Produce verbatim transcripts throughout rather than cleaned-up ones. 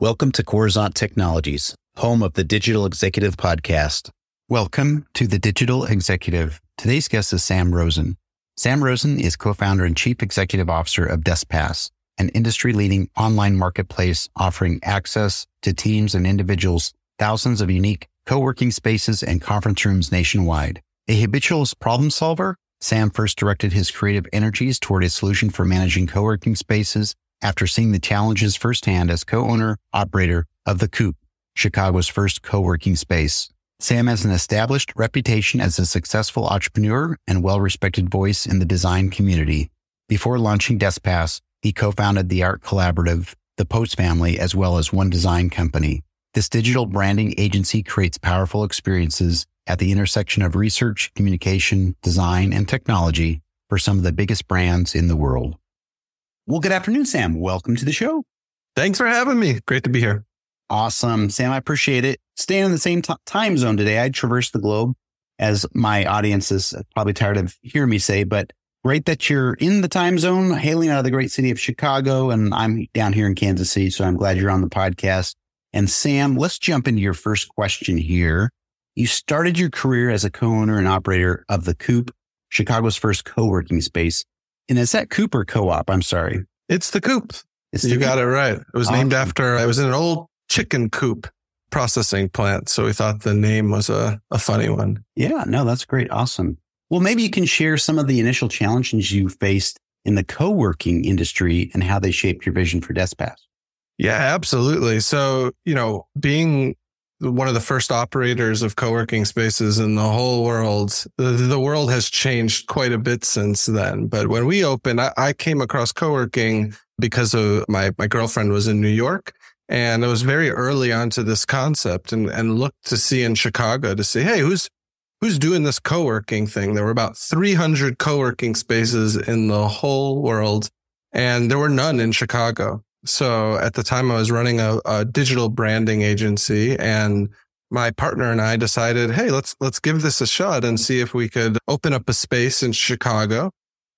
Welcome to Coruzant Technologies, home of the Digital Executive Podcast. Welcome to the Digital Executive. Today's guest is Sam Rosen. Sam Rosen is co-founder and chief executive officer of DeskPass, an industry-leading online marketplace offering access to teams and individuals, thousands of unique co-working spaces and conference rooms nationwide. A habitual problem solver, Sam first directed his creative energies toward a solution for managing co-working spaces after seeing the challenges firsthand as co-owner, operator of The Coop, Chicago's first co-working space. Sam has an established reputation as a successful entrepreneur and well-respected voice in the design community. Before launching DeskPass, he co-founded the art collaborative, The Post Family, as well as One Design Company. This digital branding agency creates powerful experiences at the intersection of research, communication, design, and technology for some of the biggest brands in the world. Well, good afternoon, Sam. Welcome to the show. Thanks for having me. Great to be here. Awesome. Sam, I appreciate it. Staying in the same t- time zone today. I traverse the globe, as my audience is probably tired of hearing me say, but great that you're in the time zone, hailing out of the great city of Chicago, and I'm down here in Kansas City, so I'm glad you're on the podcast. And Sam, let's jump into your first question here. You started your career as a co-owner and operator of The Coop, Chicago's first co-working space. And is that Coop or co-op? I'm sorry. It's The Coop. It's you the got Coop. it right. It was Awesome. named after, I was in an old chicken coop processing plant. So we thought the name was a, a funny one. Yeah, no, that's great. Awesome. Well, maybe you can share some of the initial challenges you faced in the co-working industry and how they shaped your vision for DeskPass. Yeah, absolutely. So, you know, being one of the first operators of co-working spaces in the whole world, the, the world has changed quite a bit since then. But when we opened, I, I came across co-working because of my, my girlfriend was in New York. And I was very early onto this concept and, and looked to see in Chicago to see, hey, who's who's doing this co-working thing? There were about three hundred co-working spaces in the whole world, and there were none in Chicago. So at the time I was running a, a digital branding agency, and my partner and I decided, hey, let's, let's give this a shot and see if we could open up a space in Chicago.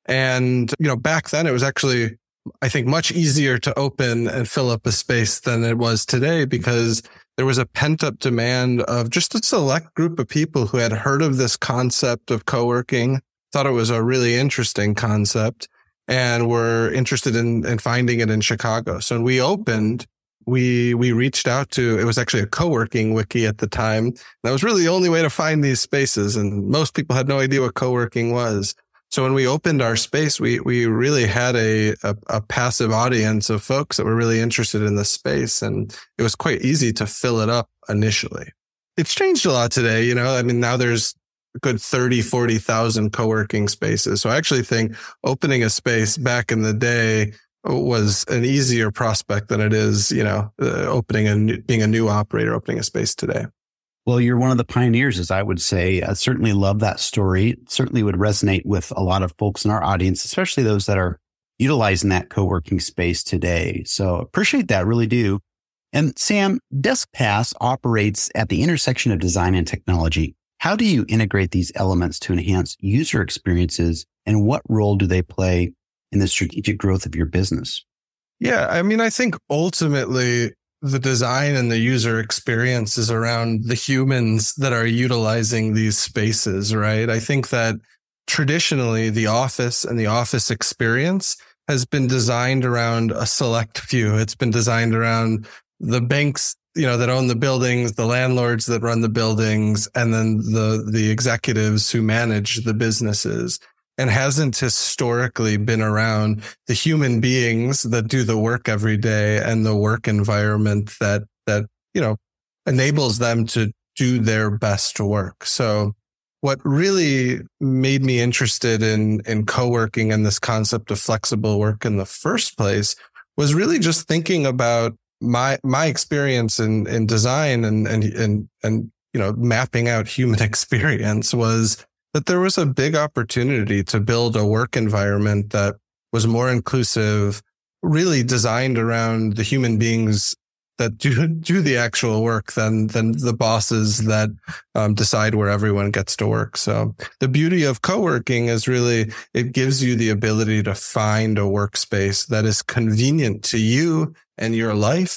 And, you know, back then it was actually, I think, much easier to open and fill up a space than it was today, because there was a pent up demand of just a select group of people who had heard of this concept of co-working, thought it was a really interesting concept, and were interested in, in finding it in Chicago. So when we opened, we we reached out to, it was actually a co-working wiki at the time. That was really the only way to find these spaces. And most people had no idea what co-working was. So when we opened our space, we we really had a, a, a passive audience of folks that were really interested in the space. And it was quite easy to fill it up initially. It's changed a lot today. You know, I mean, now there's a good thirty, forty thousand co-working spaces. So I actually think opening a space back in the day was an easier prospect than it is, you know, uh, opening a new, being a new operator, opening a space today. Well, you're one of the pioneers, as I would say. I certainly love that story. It certainly would resonate with a lot of folks in our audience, especially those that are utilizing that co-working space today. So appreciate that, really do. And Sam, DeskPass operates at the intersection of design and technology. How do you integrate these elements to enhance user experiences, and what role do they play in the strategic growth of your business? Yeah, I mean, I think ultimately the design and the user experience is around the humans that are utilizing these spaces, right? I think that traditionally the office and the office experience has been designed around a select few. It's been designed around the banks, you know, that own the buildings, the landlords that run the buildings, and then the, the executives who manage the businesses, and hasn't historically been around the human beings that do the work every day and the work environment that, that, you know, enables them to do their best work. So what really made me interested in, in co-working and this concept of flexible work in the first place was really just thinking about my, my experience in, in design and, and, and, and, you know, mapping out human experience was that there was a big opportunity to build a work environment that was more inclusive, really designed around the human beings that do do the actual work than than the bosses that um, decide where everyone gets to work. So the beauty of co-working is really it gives you the ability to find a workspace that is convenient to you and your life,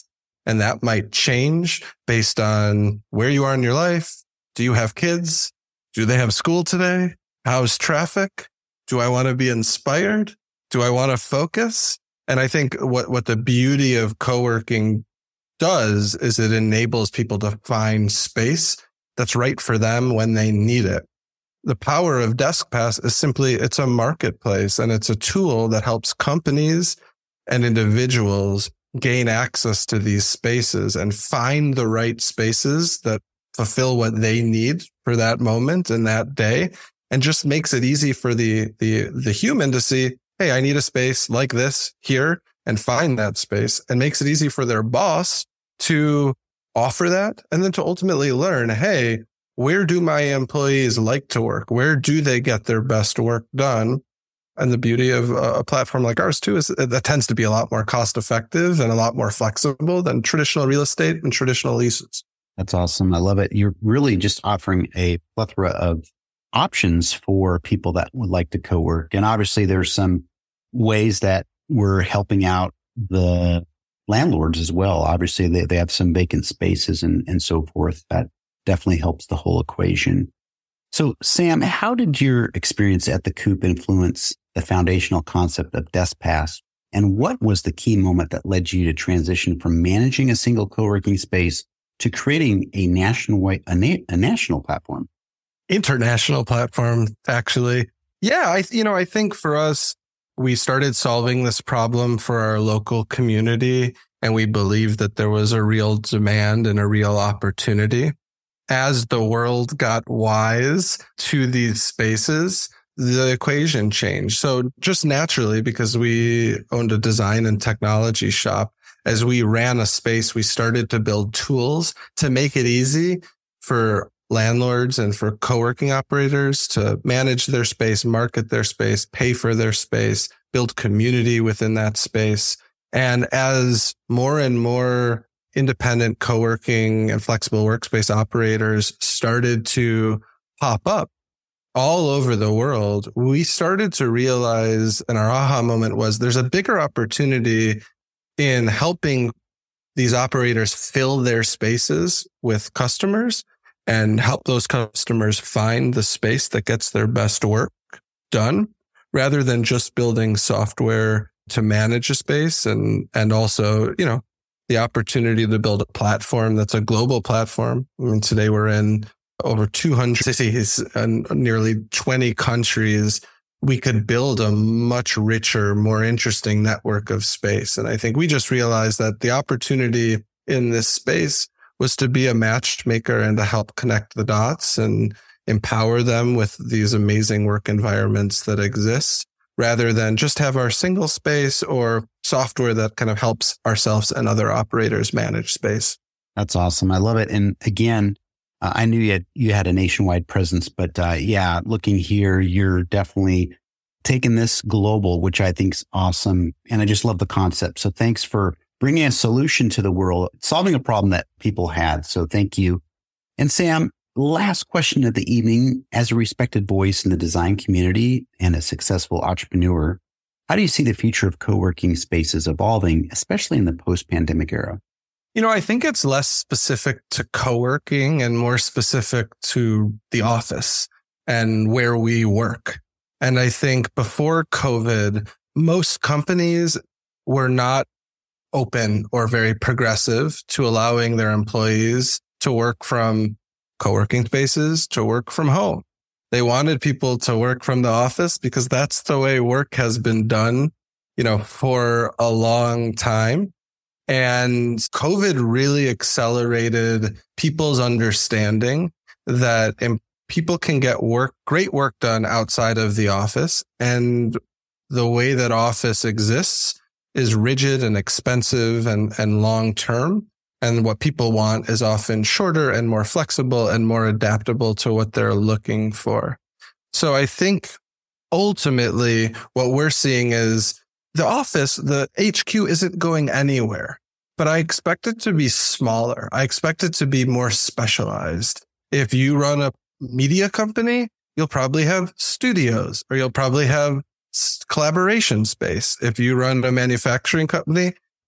And that might change based on where you are in your life. Do you have kids? Do they have school today? How's traffic? Do I want to be inspired? Do I want to focus? And I think what, what the beauty of co-working does is it enables people to find space that's right for them when they need it. The power of DeskPass is simply, it's a marketplace and it's a tool that helps companies and individuals gain access to these spaces and find the right spaces that fulfill what they need for that moment and that day, and just makes it easy for the, the, the human to see, hey, I need a space like this here, and find that space, and makes it easy for their boss to offer that. And then to ultimately learn, hey, where do my employees like to work? Where do they get their best work done? And the beauty of a platform like ours too is that tends to be a lot more cost effective and a lot more flexible than traditional real estate and traditional leases. That's awesome. I love it. You're really just offering a plethora of options for people that would like to co-work. And obviously there's some ways that we're helping out the landlords as well. Obviously they, they have some vacant spaces and, and so forth. That definitely helps the whole equation. So Sam, how did your experience at the Coop influence the foundational concept of DeskPass? And what was the key moment that led you to transition from managing a single co-working space to creating a national, a, na- a national platform? International platform, actually. Yeah, I, you know, I think for us, we started solving this problem for our local community, and we believed that there was a real demand and a real opportunity. As the world got wise to these spaces, the equation changed. So just naturally, because we owned a design and technology shop, as we ran a space, we started to build tools to make it easy for landlords and for co-working operators to manage their space, market their space, pay for their space, build community within that space. And as more and more independent co-working and flexible workspace operators started to pop up all over the world, we started to realize, and our aha moment was, there's a bigger opportunity in helping these operators fill their spaces with customers and help those customers find the space that gets their best work done, rather than just building software to manage a space. And, and also, you know, the opportunity to build a platform that's a global platform. I mean, today we're in over two hundred cities and nearly twenty countries. We could build a much richer, more interesting network of space. And I think we just realized that the opportunity in this space was to be a matchmaker and to help connect the dots and empower them with these amazing work environments that exist, rather than just have our single space or software that kind of helps ourselves and other operators manage space. That's awesome. I love it. And again, uh, I knew you had, you had a nationwide presence, but uh, yeah, looking here, you're definitely taking this global, which I think is awesome. And I just love the concept. So thanks for bringing a solution to the world, solving a problem that people had. So thank you. And Sam, last question of the evening. As a respected voice in the design community and a successful entrepreneur, how do you see the future of co-working spaces evolving, especially in the post-pandemic era? You know, I think it's less specific to co-working and more specific to the office and where we work. And I think before COVID, most companies were not open or very progressive to allowing their employees to work from co-working spaces, to work from home. They wanted people to work from the office because that's the way work has been done, you know, for a long time. And COVID really accelerated people's understanding that people can get work, great work done outside of the office. And the way that office exists is rigid and expensive and, and long-term. And what people want is often shorter and more flexible and more adaptable to what they're looking for. So I think ultimately what we're seeing is the office, the H Q isn't going anywhere, but I expect it to be smaller. I expect it to be more specialized. If you run a media company, you'll probably have studios or you'll probably have collaboration space. If you run a manufacturing company,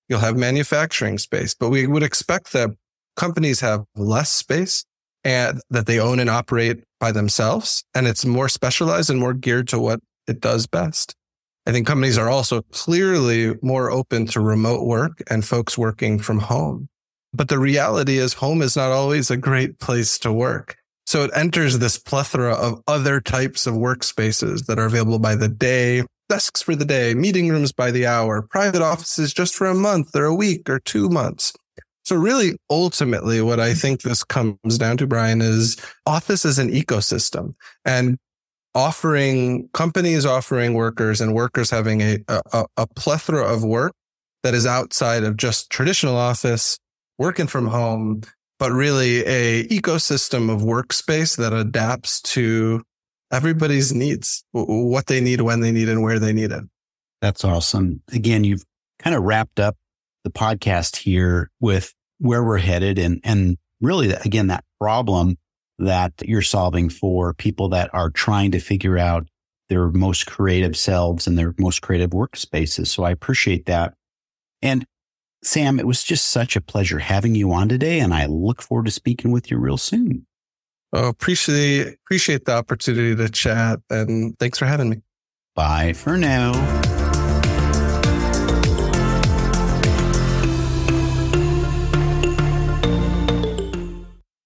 You'll have manufacturing space, but we would expect that companies have less space and that they own and operate by themselves. And it's more specialized and more geared to what it does best. I think companies are also clearly more open to remote work and folks working from home. But the reality is home is not always a great place to work. So it enters this plethora of other types of workspaces that are available by the day, desks for the day, meeting rooms by the hour, private offices just for a month or a week or two months. So really, ultimately, what I think this comes down to, Brian, is office is an ecosystem, and offering companies offering workers and workers having a, a, a plethora of work that is outside of just traditional office, working from home, but really a ecosystem of workspace that adapts to everybody's needs, what they need, when they need, and where they need it. That's awesome. Again, you've kind of wrapped up the podcast here with where we're headed and, and really, again, that problem that you're solving for people that are trying to figure out their most creative selves and their most creative workspaces. So I appreciate that. And Sam, it was just such a pleasure having you on today, and I look forward to speaking with you real soon. Oh, appreciate, appreciate the opportunity to chat, and thanks for having me. Bye for now.